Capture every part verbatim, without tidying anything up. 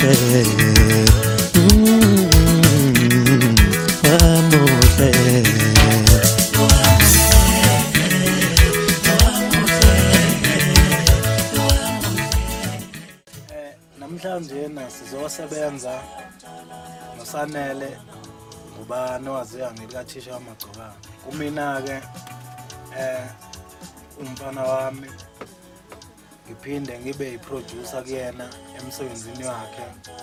Namhlanje na sizosebenza noSanele ngubani owaziwa ngelikaThisha wamagcokana. Kumina ke eh umfana wami ngiphinde ngibe yiproducer kuyena emsebenzini wakhe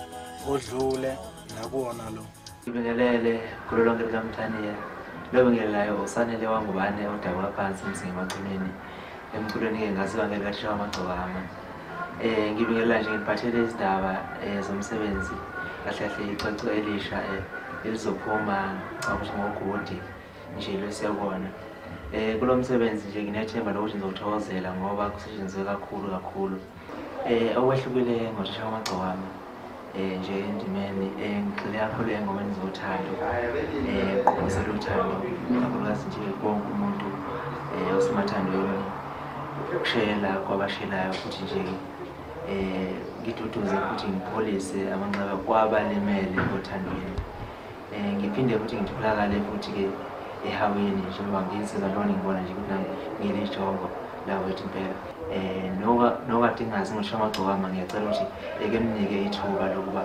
odlule nakuwona lo. Ngibingelele kulo lonke likaMthaniya. Lo bingelayo uSanele wangubane odabula phansi emsingi emagcineni emculweni ke ngaziwa ngelikaThisha wamagcokana. Eh ngibingelela nje ngiphathele izindaba zomsebenzi kahle kahle icwecwe elisha elizophuma akusho ngogodi nje lesiyabona. Eh kulo msebenzi nje nginethemba lokuthi ngizothokozela ngoba kusetshenzwe kakhulu kakhulu. Eh okwehlukile ngoThisha wamagcokana eh nje endimeni eh ngixile kakhulu engomeni zothando eh qhubisela uthando kakhulukazi nje konke umuntu eh osimathandweni ukushela kwabashelayo futhi nje eh ngiduduze ukuthi ngipholise amanxeba kwabalimele othandweni. Eh ngiphinde futhi ngitholakale futhi ke ehaweni njengoba ngiyinsizwa njengoba ngibona nje ukuthi ngilijongo la wethu impela. Eh noka nokade ngazi ngoThisha wamagcokana ngiyacela ukuthi eke mnike ithuba lokuba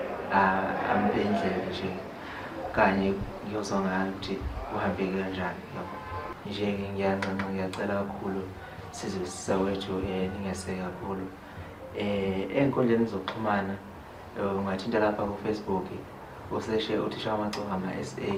ampe indlela nje kanye ngiyozonga ukuthi uhambe kanjani yabo. Nje ngiyanqanqa ngiyacela kakhulu sizwisisa wethu eh ningeseka kakhulu. Eh enkundleni zokuxhumana ungathinta lapha ku Facebook useshe uThisha wamagcokana S A.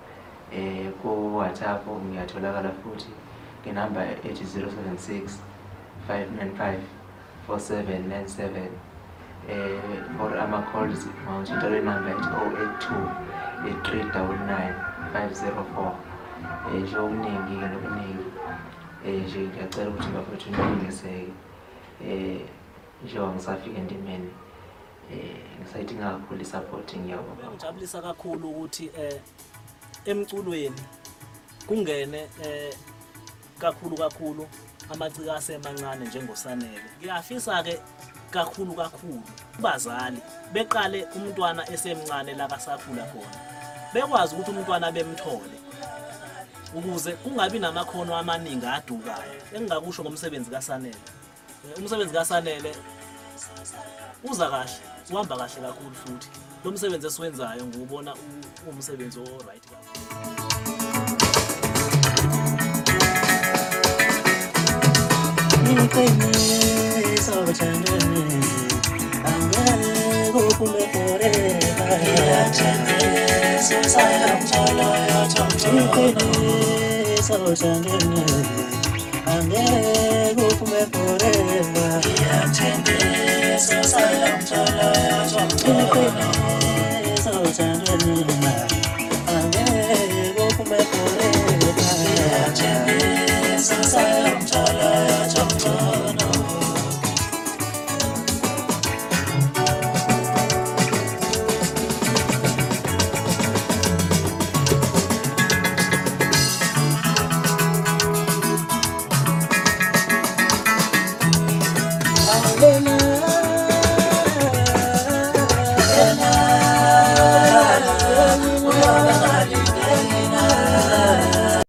Eh ku WhatsApp ngiyatholakala futhi ngenamba ethi zero seven six five nine five four seven nine seven. Eh for ama calls ngawuthinta le number ethi zero eight two eight three nine nine five zero four. Eh nje okuningi ke nokuningi eh nje ngiyacela ukuthi bafethu ningeseke. Eh njengoba ngisafika endimeni eh ngisayidinga kakhulu i-support ngiyabonga. Ngijabulisa kakhulu ukuthi eh emculweni kungene eh kakhulu kakhulu amaciko asemancane njengoSanele. Ngiyafisa ke kakhulu kakhulu abazali beqale umntwana esemncane la kasakhula khona bekwazi ukuthi umntwana bemthole ukuze kungabi namakhono amaningi adukayo. Engingakusho ngomsebenzi kaSanele, umsebenzi kaSanele uza kahle, uhamba kahle kakhulu futhi lo msebenzi esiwenzayo ngubona umsebenzi o right kakhulu. Then